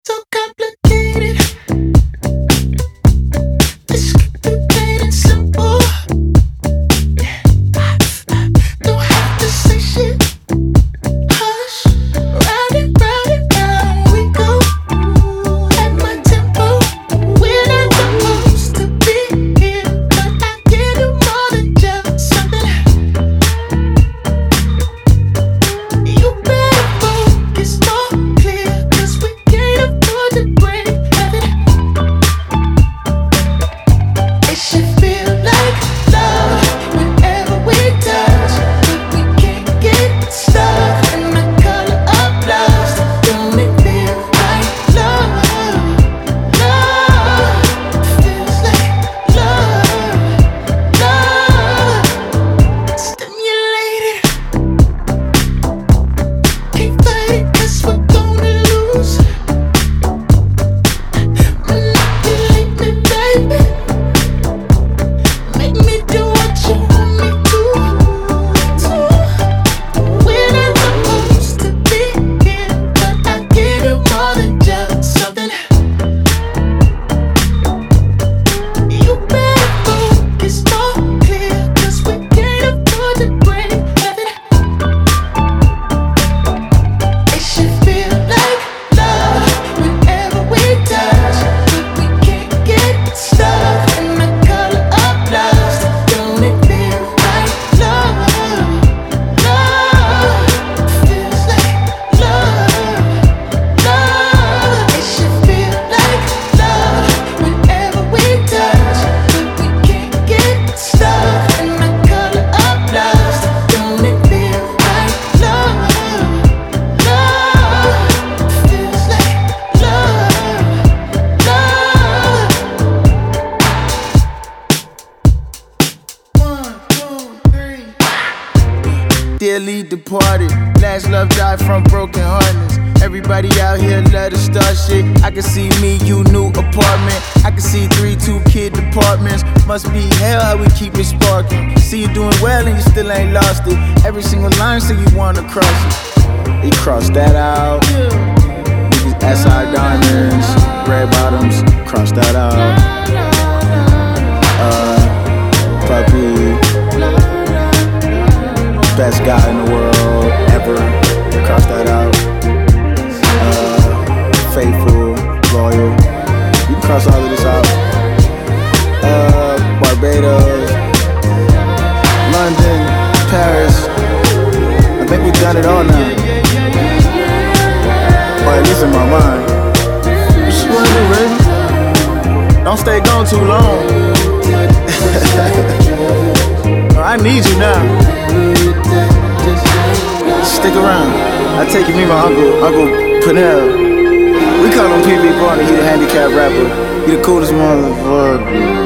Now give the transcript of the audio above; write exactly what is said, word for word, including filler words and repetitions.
So complicated. Let's keep it plain and simple. Don't have to say shit. Hush. Round and round and round we go. At my tempo. We're not supposed to be here, but I get it more than just something. You better focus more clear, 'cause we can't afford to break heaven. It should feel like love whenever we touch, but we can't get stuck in the color of lust. Don't it feel like love? Love feels like love. Love stimulated. Can't fight it 'cause we're gonna lose. Manipulate me, baby. Make me do what you want me to. to. We're not supposed to be here, but I get it more than just something. You better focus more clear, 'cause we can't afford to break heaven. It should feel like love whenever we touch, but we can't get stuck in the color of lust. Don't it feel like love? Love feels like love. Love. It should feel like love whenever we touch, but we can't get stuck in the color of lust. Don't it feel like love? Love feels like love. Love. One, two, three. Dearly departed, last love died from broken heartness. Everybody out here love to start shit. I can see me, you, new apartment. I can see three, two kid departments. Must be hell how we keep it sparking. See you doing well and you still ain't lost it. Every single line say you wanna cross it. He crossed that out. Niggas S I diamonds, red bottoms, cross that out. Uh, puppy, best guy in the world ever, cross that out. Uh, faithful, loyal, you can cross all of this out. Uh, Barbados, London, Paris, I think we've done it all now. Or at least in my mind. What you wanna do, baby? Don't stay gone too long. No, I need you now. Stick around. I take you, me, my uncle, Uncle Pernell. We call him P B Barney, he the handicapped rapper. He the coolest motherfucker.